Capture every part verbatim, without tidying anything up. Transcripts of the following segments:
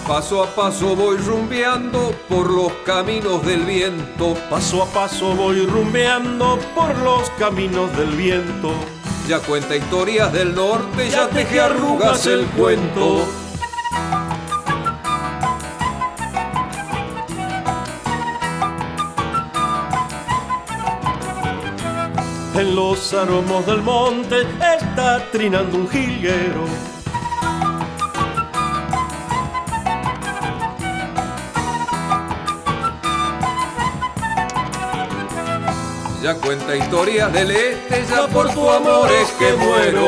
Paso a paso voy rumbeando por los caminos del viento. Paso a paso voy rumbeando por los caminos del viento. Ya cuenta historias del norte, ya, ya teje arrugas el cuento. En los aromos del monte está trinando un jilguero. Ya cuenta historias del este, ya por tu amor es que muero.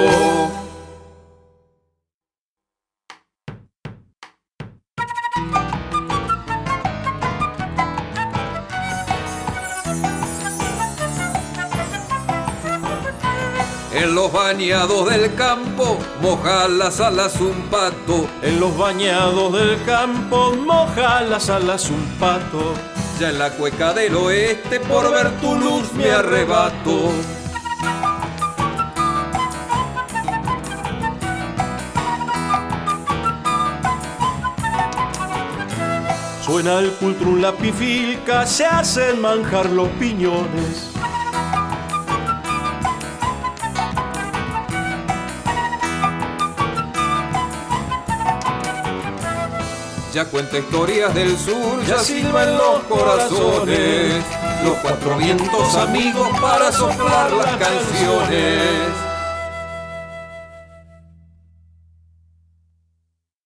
En los bañados del campo moja las alas un pato. En los bañados del campo moja las alas un pato. Ya en la cueca del oeste por ver tu luz me arrebato. Suena el cultrún, la pifilca, se hacen manjar los piñones. Ya cuenta historias del sur, ya silban los corazones, los cuatro vientos amigos para soplar las canciones.